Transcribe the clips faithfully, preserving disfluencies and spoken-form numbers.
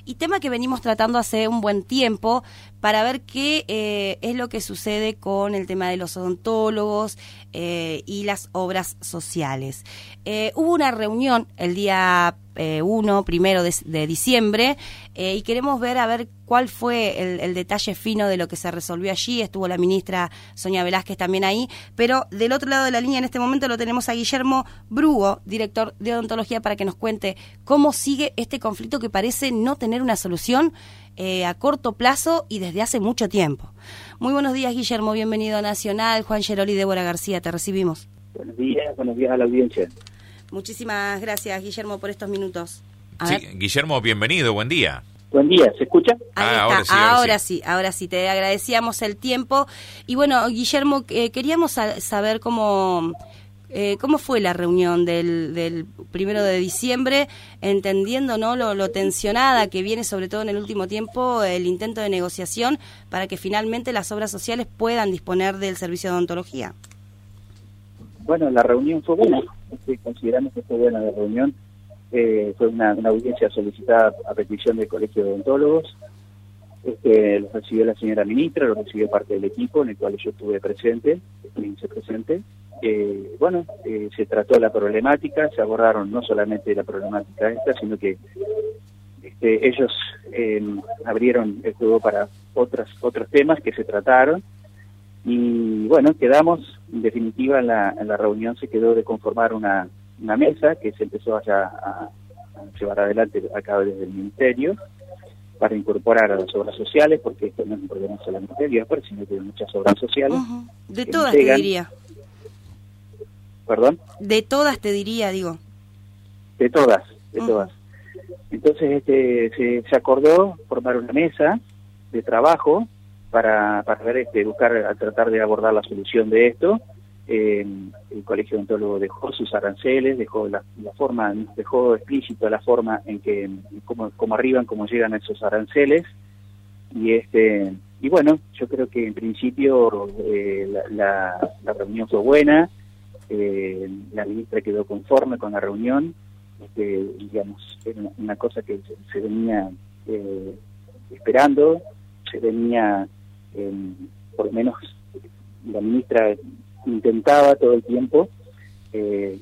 y tema que venimos tratando hace un buen tiempo para ver qué eh, es lo que sucede con el tema de los odontólogos eh, y las obras sociales. Eh, hubo una reunión el día eh, uno, primero de, de diciembre, eh, y queremos ver a ver cuál fue el, el detalle fino de lo que se resolvió allí. Estuvo la ministra Sonia Velázquez también ahí, pero del otro lado de la línea en este momento lo tenemos a Guillermo Brugo, director de odontología, para que nos cuente cómo sigue este conflicto que parece no tener una solución eh, a corto plazo y desde hace mucho tiempo. Muy buenos días, Guillermo, bienvenido a Nacional. Juan Geroli y Débora García, te recibimos. Buenos días, buenos días a la audiencia. Muchísimas gracias, Guillermo, por estos minutos. A sí, ver. Guillermo, bienvenido, buen día. Buen día, ¿se escucha? Ahí ah, está, ahora sí, ahora, ahora sí. sí, ahora sí, te agradecíamos el tiempo. Y bueno, Guillermo, eh, queríamos sa- saber cómo eh, cómo fue la reunión del, del primero de diciembre, entendiendo, ¿no?, lo, lo tensionada que viene, sobre todo en el último tiempo, el intento de negociación para que finalmente las obras sociales puedan disponer del servicio de odontología. Bueno, la reunión fue buena, este, consideramos que fue buena la reunión. Eh, fue una, una audiencia solicitada a petición del Colegio de Odontólogos. Este, lo recibió la señora ministra, lo recibió parte del equipo en el cual yo estuve presente, estuve presente. Eh, bueno, eh, se trató la problemática, se abordaron no solamente la problemática esta, sino que este, ellos eh, abrieron el juego para otras, otros temas que se trataron. Y bueno, quedamos, en definitiva, en la, en la reunión se quedó de conformar una, una mesa que se empezó allá a, a llevar adelante acá desde el Ministerio para incorporar a las obras sociales, porque esto no es un problema solamente de Biosper, sino que hay muchas obras sociales. Uh-huh. De todas te diría. ¿Perdón? De todas te diría, digo. De todas, de Uh-huh. todas. Entonces este se, se acordó formar una mesa de trabajo para, para ver, este, buscar, a tratar de abordar la solución de esto. Eh, el Colegio Odontólogo dejó sus aranceles, dejó la, la forma, dejó explícito la forma en que, cómo, cómo arriban, cómo llegan a esos aranceles, y este, y bueno, yo creo que en principio eh, la, la, la reunión fue buena, eh, la ministra quedó conforme con la reunión, este, digamos, era una, una cosa que se, se venía eh, esperando, se venía, eh, por lo menos la ministra intentaba todo el tiempo eh,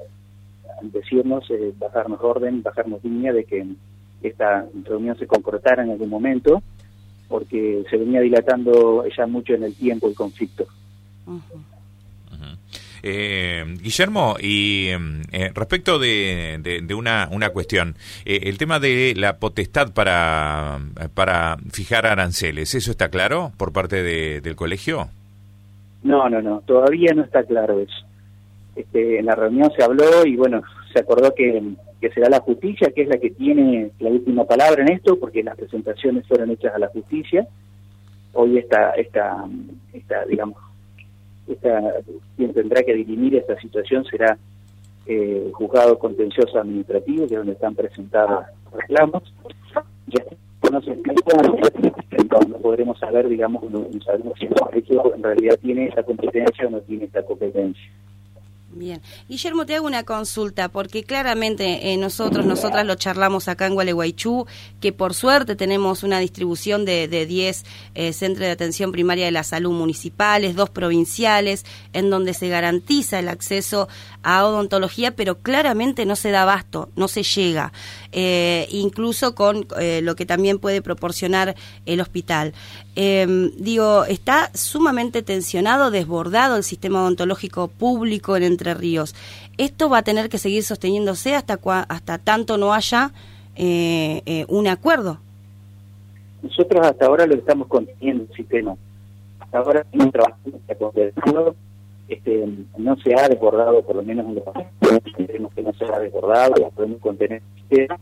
decirnos, eh, bajarnos orden, bajarnos línea de que esta reunión se concretara en algún momento, porque se venía dilatando ya mucho en el tiempo el conflicto. Uh-huh. Uh-huh. Eh, Guillermo, y eh, respecto de, de, de una, una cuestión, eh, el tema de la potestad para, para fijar aranceles, ¿eso está claro por parte de, del colegio? No, no, no, todavía no está claro eso. Este, en la reunión se habló y bueno, se acordó que, que será la justicia, que es la que tiene la última palabra en esto, porque las presentaciones fueron hechas a la justicia. Hoy esta, esta, esta digamos, esta, quien tendrá que dirimir esta situación será eh, el juzgado contencioso administrativo, que es donde están presentados reclamos. Ya no se explica, entonces no podremos saber, digamos, no, no sabemos si el colegio en realidad tiene esa competencia o no tiene esa competencia. Bien. Guillermo, te hago una consulta, porque claramente eh, nosotros, nosotras lo charlamos acá en Gualeguaychú, que por suerte tenemos una distribución de, de diez eh, centros de atención primaria de la salud municipales, dos provinciales, en donde se garantiza el acceso a odontología, pero claramente no se da abasto, no se llega, eh, incluso con eh, lo que también puede proporcionar el hospital. Eh, digo, está sumamente tensionado, desbordado el sistema odontológico público en Entre Ríos. Esto va a tener que seguir sosteniéndose hasta cua, hasta tanto no haya eh, eh, un acuerdo. Nosotros hasta ahora lo estamos conteniendo el sistema. Hasta ahora estamos trabajando para contenerlo. Este, no se ha desbordado, por lo menos en los tenemos que no se ha desbordado, lo podemos contener el sistema.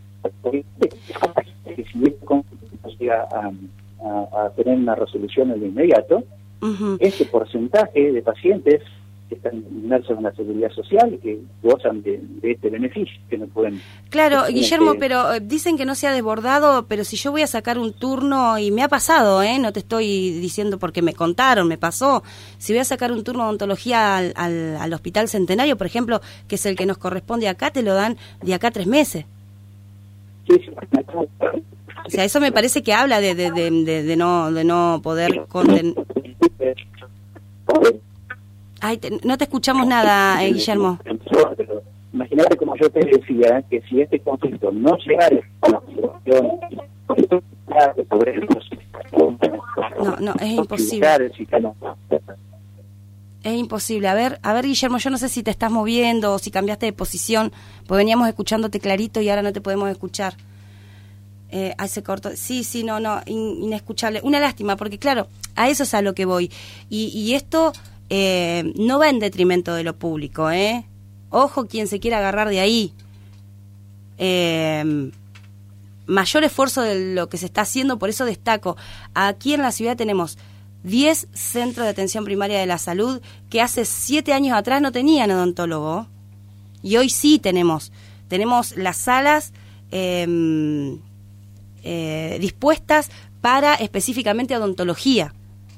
Que si esto llega a, a, a tener una resolución en lo inmediato, uh-huh. Este porcentaje de pacientes que están inmersos en la seguridad social y que gozan de, de este beneficio, que no pueden... Claro, que Guillermo, que... pero eh, dicen que no se ha desbordado, pero si yo voy a sacar un turno, y me ha pasado, ¿eh? No te estoy diciendo porque me contaron, me pasó, si voy a sacar un turno de odontología al, al, al Hospital Centenario, por ejemplo, que es el que nos corresponde acá, te lo dan de acá a tres meses. Sí, sí, sea, eso me parece que habla de, de, de, de, de no de no poder contener. Ay, te, no te escuchamos nada, eh, Guillermo. Imagínate, como yo te decía, que si este conflicto no llegara a la situación, no, no, es imposible. Es imposible. A ver, a ver, Guillermo, yo no sé si te estás moviendo o si cambiaste de posición, pues veníamos escuchándote clarito y ahora no te podemos escuchar. Eh, ahí se cortó. Sí, sí, no, no, in, inescuchable. Una lástima, porque claro, a eso es a lo que voy. Y, y esto eh, no va en detrimento de lo público, ¿eh? Ojo quien se quiera agarrar de ahí. Eh, mayor esfuerzo de lo que se está haciendo, por eso destaco. Aquí en la ciudad tenemos diez centros de atención primaria de la salud que hace siete años atrás no tenían odontólogo. Y hoy sí tenemos. Tenemos las salas eh, eh, dispuestas para específicamente odontología.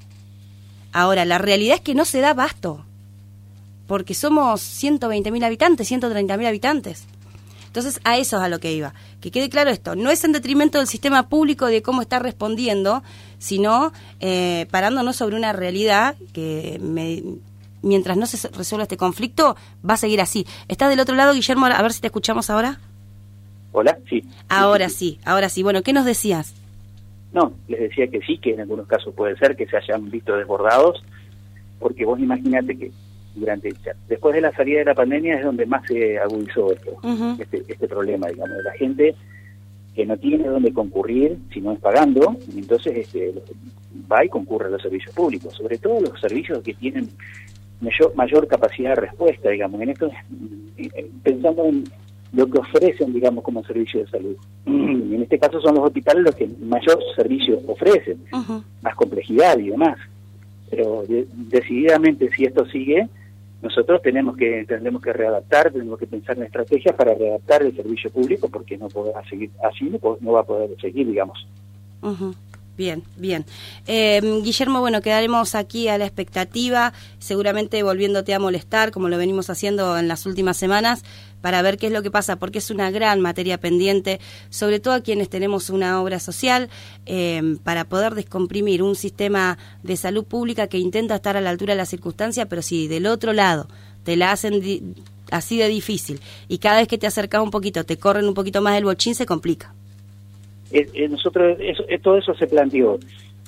Ahora, la realidad es que no se da abasto, porque somos ciento veinte mil habitantes, ciento treinta mil habitantes. Entonces, a eso es a lo que iba. Que quede claro esto, no es en detrimento del sistema público de cómo está respondiendo, sino eh, parándonos sobre una realidad que me, mientras no se resuelva este conflicto, va a seguir así. ¿Estás del otro lado, Guillermo? A ver si te escuchamos ahora. Hola, sí. Ahora sí, ahora sí. Bueno, ¿qué nos decías? No, les decía que sí, que en algunos casos puede ser que se hayan visto desbordados, porque vos imaginate que durante después de la salida de la pandemia es donde más se agudizó esto, uh-huh. este, este problema, digamos, de la gente que no tiene dónde concurrir si no es pagando, entonces este, va y concurre a los servicios públicos, sobre todo los servicios que tienen mayor, mayor capacidad de respuesta, digamos, en esto, pensando en lo que ofrecen, digamos, como servicio de salud. Uh-huh. En este caso son los hospitales los que mayor servicio ofrecen, uh-huh. más complejidad y demás. Pero de, decididamente, si esto sigue, nosotros tenemos que tendremos que readaptar, tenemos que pensar en estrategias para readaptar el servicio público, porque no podrá seguir así, no, no va a poder seguir, digamos. Uh-huh. Bien, bien. Eh, Guillermo, bueno, quedaremos aquí a la expectativa, seguramente volviéndote a molestar, como lo venimos haciendo en las últimas semanas, para ver qué es lo que pasa, porque es una gran materia pendiente, sobre todo a quienes tenemos una obra social, eh, para poder descomprimir un sistema de salud pública que intenta estar a la altura de la circunstancia, pero si del otro lado te la hacen di- así de difícil y cada vez que te acercas un poquito te corren un poquito más el bochín, se complica. Eh, eh, nosotros eso, eh, todo eso se planteó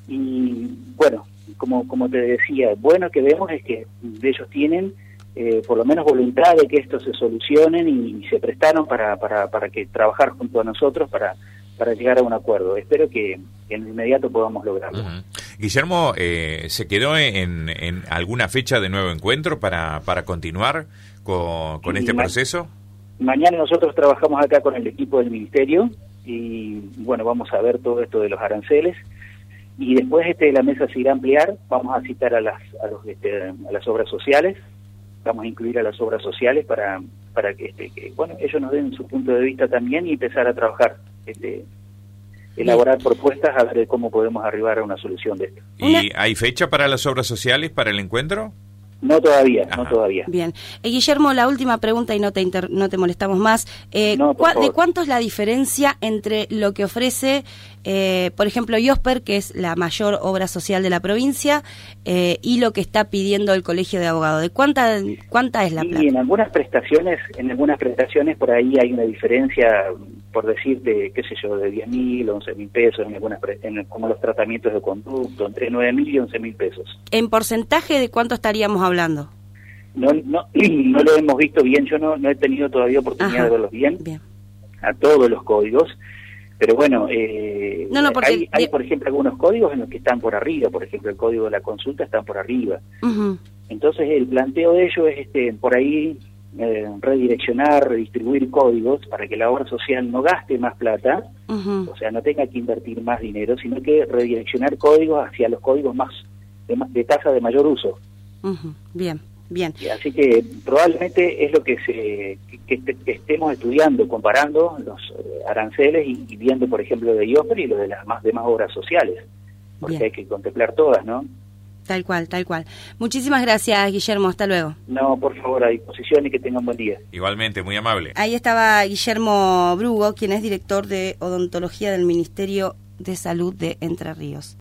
y bueno, como como te decía, bueno que vemos es que ellos tienen eh, por lo menos voluntad de que esto se solucionen y, y se prestaron para, para, para que trabajar junto a nosotros para, para llegar a un acuerdo. Espero que, que en inmediato podamos lograrlo. Uh-huh. Guillermo, eh, ¿se quedó en, en alguna fecha de nuevo encuentro para, para continuar con, con este ma- proceso? Mañana nosotros trabajamos acá con el equipo del Ministerio y bueno, vamos a ver todo esto de los aranceles y después este la mesa se irá a ampliar, vamos a citar a las a los este, a las obras sociales, vamos a incluir a las obras sociales para para que este que bueno, ellos nos den su punto de vista también y empezar a trabajar, este elaborar propuestas a ver cómo podemos arribar a una solución de esto. ¿Y hay fecha para las obras sociales, para el encuentro? No todavía, Ajá. no todavía. Bien. Eh, Guillermo, la última pregunta y no te inter- no te molestamos más. Eh, no, por ¿cu- ¿De cuánto es la diferencia entre lo que ofrece, eh, por ejemplo, IOSPER, que es la mayor obra social de la provincia, eh, y lo que está pidiendo el Colegio de Abogados? ¿De cuánta cuánta es la plata? Y en algunas prestaciones, en algunas prestaciones por ahí hay una diferencia, por decirte, qué sé yo, de diez mil, once mil pesos, en algunas pre- en, como los tratamientos de conducto, entre nueve mil y once mil pesos. ¿En porcentaje de cuánto estaríamos hablando? No, no, no lo hemos visto bien, yo no, no he tenido todavía oportunidad Ajá. de verlos bien, Bien. a todos los códigos, pero bueno, eh, No, no, porque- hay, hay por ejemplo algunos códigos en los que están por arriba, por ejemplo el código de la consulta están por arriba. Uh-huh. Entonces el planteo de ello es este por ahí eh, redireccionar, redistribuir códigos para que la obra social no gaste más plata, Uh-huh. o sea, no tenga que invertir más dinero, sino que redireccionar códigos hacia los códigos más de, ma- de tasa de mayor uso. Uh-huh. Bien, bien. Y así que probablemente es lo que se que, que, que estemos estudiando, comparando los eh, aranceles y, y viendo, por ejemplo, de IOSPER y lo de las más demás obras sociales, porque Bien. hay que contemplar todas, ¿no? Tal cual, tal cual. Muchísimas gracias, Guillermo. Hasta luego. No, por favor, a disposición y que tengan buen día. Igualmente, muy amable. Ahí estaba Guillermo Brugo, quien es director de odontología del Ministerio de Salud de Entre Ríos.